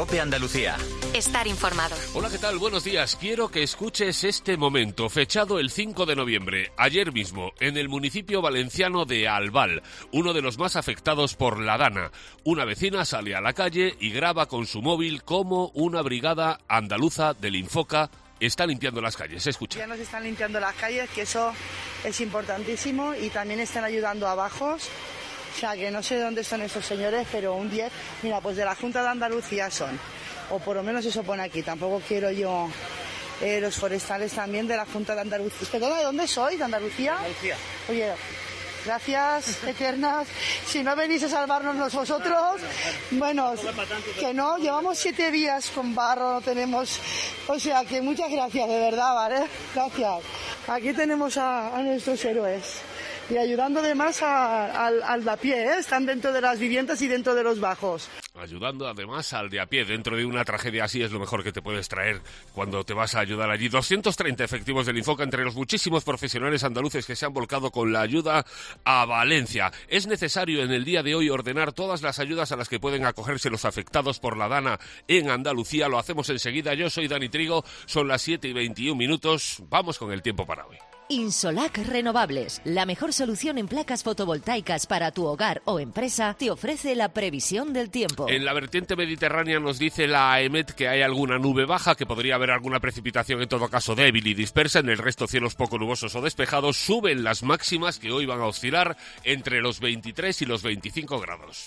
COPE Andalucía. Estar informado. Hola, ¿qué tal? Buenos días. Quiero que escuches este momento, fechado el 5 de noviembre, ayer mismo, en el municipio valenciano de Albal, uno de los más afectados por la dana. Una vecina sale a la calle y graba con su móvil cómo una brigada andaluza del Infoca está limpiando las calles. Escucha. Ya nos están limpiando las calles, que eso es importantísimo, y también están ayudando a bajos. O sea, que no sé de dónde son esos señores, pero un 10, mira, pues de la Junta de Andalucía son, o por lo menos eso pone aquí, tampoco quiero yo, los forestales también de la Junta de Andalucía. Perdona, ¿de dónde sois? ¿De Andalucía? Andalucía. Oye, gracias, eternas. Si no venís a salvarnos vosotros, bueno, que no, llevamos 7 días con barro, no tenemos, o sea, que muchas gracias, de verdad, ¿vale? Gracias. Aquí tenemos a nuestros héroes. Y ayudando además al de a pie, ¿eh? Están dentro de las viviendas y dentro de los bajos. Ayudando además al de a pie. Dentro de una tragedia así es lo mejor que te puedes traer cuando te vas a ayudar allí. 230 efectivos del Infoca entre los muchísimos profesionales andaluces que se han volcado con la ayuda a Valencia. Es necesario en el día de hoy ordenar todas las ayudas a las que pueden acogerse los afectados por la dana en Andalucía. Lo hacemos enseguida. Yo soy Dani Trigo. Son las 7:21. Vamos con el tiempo para hoy. Insolac Renovables, la mejor solución en placas fotovoltaicas para tu hogar o empresa, te ofrece la previsión del tiempo. En la vertiente mediterránea nos dice la AEMET que hay alguna nube baja, que podría haber alguna precipitación, en todo caso débil y dispersa. En el resto cielos poco nubosos o despejados. Suben las máximas, que hoy van a oscilar entre los 23 y los 25 grados.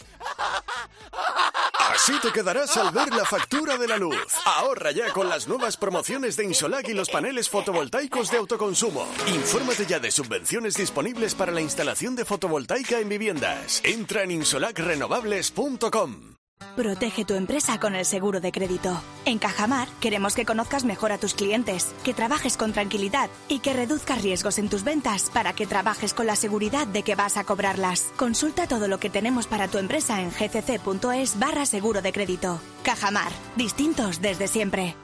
Así te quedarás al ver la factura de la luz. Ahorra ya con las nuevas promociones de Insolac y los paneles fotovoltaicos de autoconsumo. Infórmate ya de subvenciones disponibles para la instalación de fotovoltaica en viviendas. Entra en insolacrenovables.com. Protege tu empresa con el seguro de crédito. En Cajamar queremos que conozcas mejor a tus clientes, que trabajes con tranquilidad y que reduzcas riesgos en tus ventas para que trabajes con la seguridad de que vas a cobrarlas. Consulta todo lo que tenemos para tu empresa en gcc.es/seguro de crédito. Cajamar, distintos desde siempre.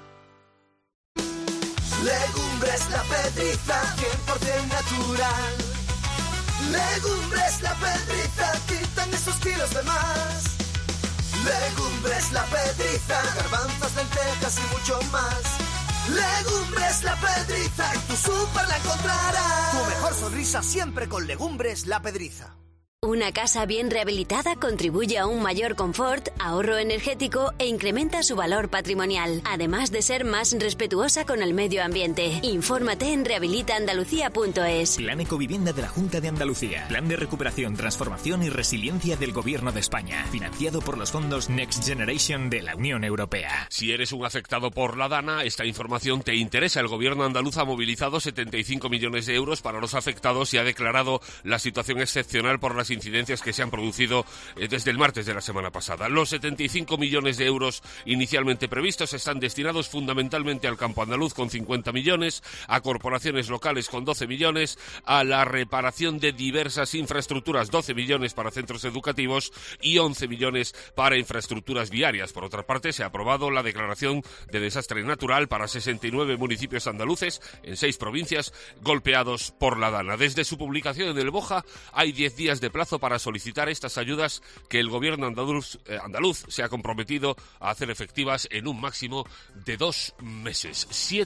Legumbres La Pedriza, 100% natural. Legumbres La Pedriza, quitan esos kilos de más. Legumbres La Pedriza, garbanzos, lentejas y mucho más. Legumbres La Pedriza, en tu súper la encontrarás. Tu mejor sonrisa siempre con Legumbres La Pedriza. Una casa bien rehabilitada contribuye a un mayor confort, ahorro energético e incrementa su valor patrimonial, además de ser más respetuosa con el medio ambiente. Infórmate en rehabilitaandalucía.es. Plan Ecovivienda de la Junta de Andalucía. Plan de recuperación, transformación y resiliencia del Gobierno de España. Financiado por los fondos Next Generation de la Unión Europea. Si eres un afectado por la dana, esta información te interesa. El Gobierno andaluz ha movilizado 75 millones de euros para los afectados y ha declarado la situación excepcional por las incidencias que se han producido desde el martes de la semana pasada. Los 75 millones de euros inicialmente previstos están destinados fundamentalmente al campo andaluz, con 50 millones, a corporaciones locales con 12 millones, a la reparación de diversas infraestructuras, 12 millones para centros educativos y 11 millones para infraestructuras viarias. Por otra parte, se ha aprobado la declaración de desastre natural para 69 municipios andaluces en 6 provincias golpeados por la dana. Desde su publicación en el BOJA hay 10 días de plazo para solicitar estas ayudas que el gobierno andaluz se ha comprometido a hacer efectivas en un máximo de 2 meses.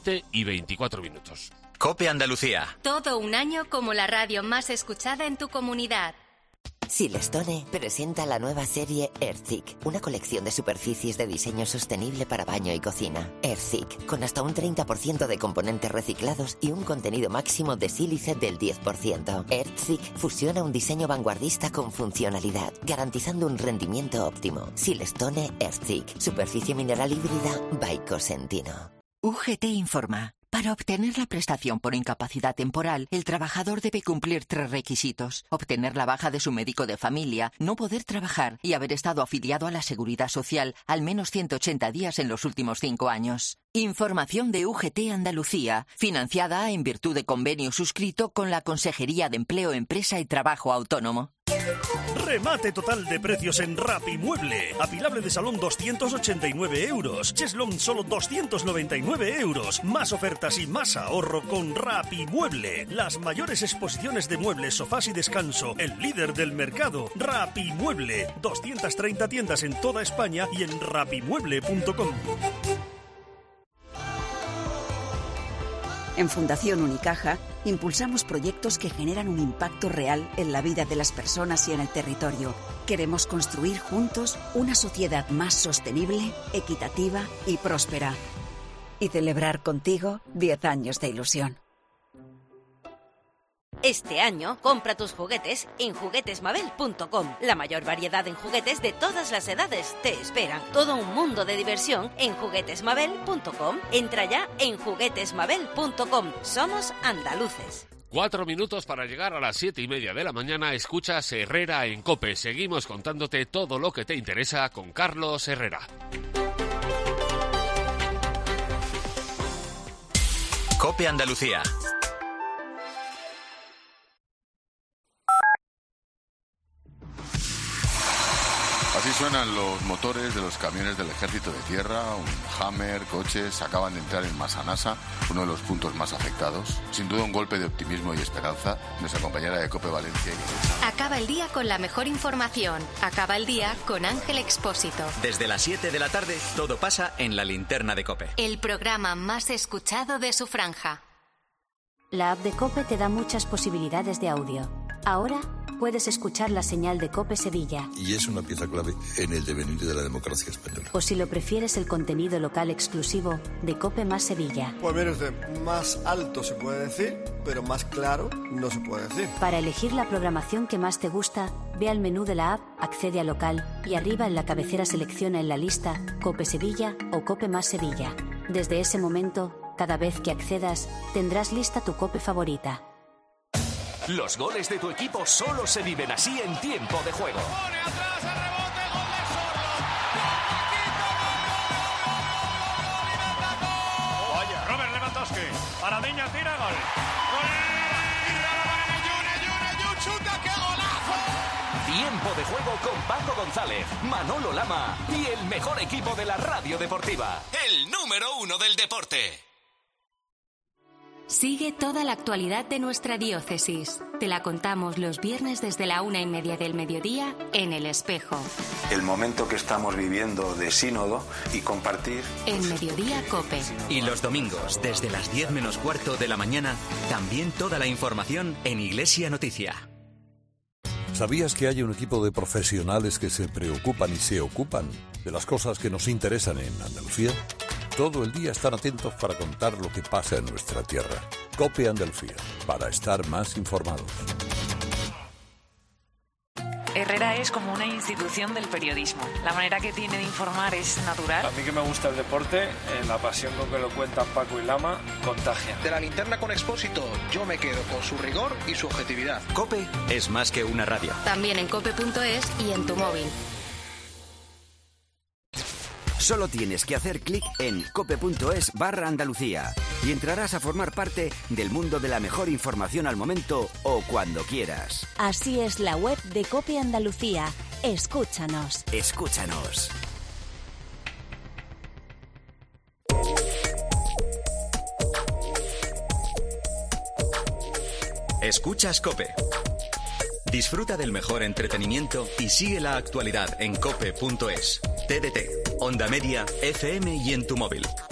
7:24. COPE Andalucía. Todo un año como la radio más escuchada en tu comunidad. Silestone presenta la nueva serie Earthik, una colección de superficies de diseño sostenible para baño y cocina. Earthik, con hasta un 30% de componentes reciclados y un contenido máximo de sílice del 10%. Earthik fusiona un diseño vanguardista con funcionalidad, garantizando un rendimiento óptimo. Silestone Earthik, superficie mineral híbrida by Cosentino. UGT informa. Para obtener la prestación por incapacidad temporal, el trabajador debe cumplir 3 requisitos: obtener la baja de su médico de familia, no poder trabajar y haber estado afiliado a la Seguridad Social al menos 180 días en los últimos 5 años. Información de UGT Andalucía, financiada en virtud de convenio suscrito con la Consejería de Empleo, Empresa y Trabajo Autónomo. Remate total de precios en Rapimueble. Apilable de salón 289 euros. Cheslón solo 299 euros. Más ofertas y más ahorro con Rapimueble. Las mayores exposiciones de muebles, sofás y descanso. El líder del mercado. Rapimueble. 230 tiendas en toda España y en rapimueble.com. En Fundación Unicaja impulsamos proyectos que generan un impacto real en la vida de las personas y en el territorio. Queremos construir juntos una sociedad más sostenible, equitativa y próspera. Y celebrar contigo 10 años de ilusión. Este año, compra tus juguetes en juguetesmabel.com. La mayor variedad en juguetes de todas las edades te esperan. Todo un mundo de diversión en juguetesmabel.com. Entra ya en juguetesmabel.com. Somos andaluces. 4 minutos para llegar a las 7:30 de la mañana. Escuchas Herrera en COPE. Seguimos contándote todo lo que te interesa con Carlos Herrera. COPE Andalucía. Así suenan los motores de los camiones del Ejército de Tierra. Un Hammer, coches, acaban de entrar en Massanassa, uno de los puntos más afectados. Sin duda un golpe de optimismo y esperanza. Nuestra compañera de COPE Valencia. Acaba el día con la mejor información. Acaba el día con Ángel Expósito. Desde las 7 de la tarde, todo pasa en la linterna de COPE. El programa más escuchado de su franja. La app de COPE te da muchas posibilidades de audio. Ahora puedes escuchar la señal de COPE Sevilla. Y es una pieza clave en el devenir de la democracia española. O si lo prefieres, el contenido local exclusivo de COPE más Sevilla. Pues mire usted, más alto se puede decir, pero más claro no se puede decir. Para elegir la programación que más te gusta, ve al menú de la app, accede a local y arriba en la cabecera selecciona en la lista COPE Sevilla o COPE más Sevilla. Desde ese momento, cada vez que accedas, tendrás lista tu COPE favorita. Los goles de tu equipo solo se viven así en tiempo de juego. Oye, Robert Lewandowski. Paradiña tira, gol. ¡Chuta, qué golazo! Tiempo de juego con Paco González, Manolo Lama y el mejor equipo de la radio deportiva. El número 1 del deporte. Sigue toda la actualidad de nuestra diócesis. Te la contamos los viernes desde la 1:30 del mediodía en El Espejo. El momento que estamos viviendo de sínodo y compartir. En Mediodía COPE. Y los domingos, desde las 10 menos cuarto de la mañana, también toda la información en Iglesia Noticia. ¿Sabías que hay un equipo de profesionales que se preocupan y se ocupan de las cosas que nos interesan en Andalucía? Todo el día están atentos para contar lo que pasa en nuestra tierra. COPE Andalucía, para estar más informados. Herrera es como una institución del periodismo. La manera que tiene de informar es natural. A mí que me gusta el deporte, la pasión con que lo cuentan Paco y Lama contagia. De la linterna con Expósito, yo me quedo con su rigor y su objetividad. COPE es más que una radio. También en cope.es y en tu móvil. Solo tienes que hacer clic en cope.es/Andalucía y entrarás a formar parte del mundo de la mejor información al momento o cuando quieras. Así es la web de COPE Andalucía. Escúchanos. Escúchanos. Escuchas COPE. Disfruta del mejor entretenimiento y sigue la actualidad en cope.es, TDT, Onda Media, FM y en tu móvil.